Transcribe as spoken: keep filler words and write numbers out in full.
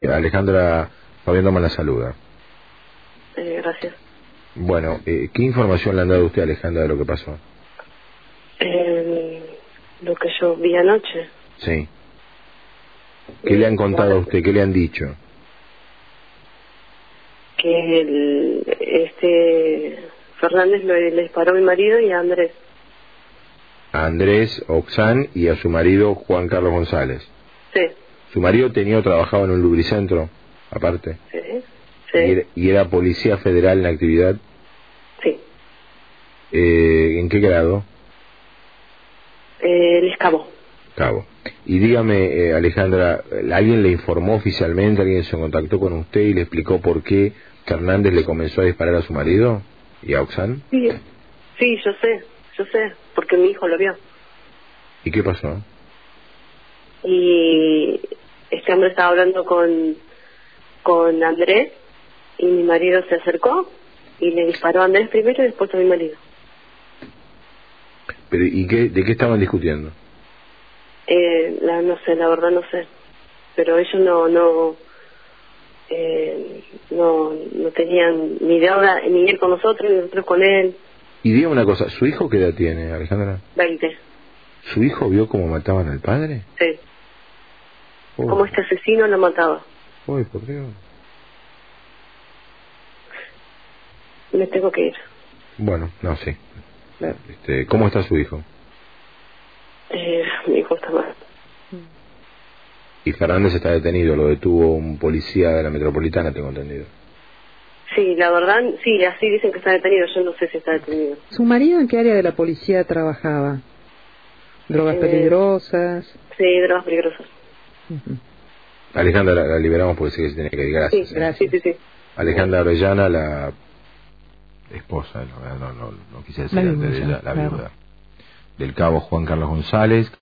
Alejandra, Fabián Doma la saluda. Eh, gracias. Bueno, eh, ¿qué información le han dado a usted, Alejandra, de lo que pasó? Eh, lo que yo vi anoche. Sí. ¿Qué eh, le han contado a usted? ¿Qué le han dicho? Que el, este Fernández le, le disparó a mi marido y a Andrés. A Andrés Oxán y a su marido Juan Carlos González. Sí. ¿Su marido tenía o trabajaba en un lubricentro, aparte? Sí, sí. ¿Y era, y era policía federal en actividad? Sí. Eh, ¿En qué grado? Eh, él es cabo. Cabo. Y dígame, eh, Alejandra, ¿alguien le informó oficialmente, alguien se contactó con usted y le explicó por qué Fernández le comenzó a disparar a su marido y a Oxán? Sí, sí, yo sé, yo sé, porque mi hijo lo vio. ¿Y qué pasó? Y este hombre estaba hablando con, con Andrés y mi marido se acercó y le disparó a Andrés primero y después a mi marido. ¿Pero y qué, de qué estaban discutiendo? Eh, la, no sé, la verdad no sé. Pero ellos no no eh, no, no tenían ni deuda, ni él con nosotros, ni nosotros con él. Y dígame una cosa, ¿su hijo qué edad tiene, Alejandra? Veinte. ¿Su hijo vio cómo mataban al padre? Sí. Oh. Cómo este asesino lo mataba. Uy, por Dios. Me tengo que ir. Bueno, no sé. Este, ¿cómo está su hijo? Eh, mi hijo está mal. Y Fernández está detenido, lo detuvo un policía de la Metropolitana, tengo entendido. Sí, la verdad, sí, así dicen que está detenido, yo no sé si está detenido. ¿Su marido en qué área de la policía trabajaba? ¿Drogas Eh, peligrosas? Sí, drogas peligrosas. Uh-huh. Alejandra, la, la liberamos porque sé que se tiene que ir. Gracias. Sí, gracias. Sí, sí, sí. Alejandra Orellana, la esposa, no, no, no, no quise decir la antes de ella, la claro. viuda, del cabo Juan Carlos González.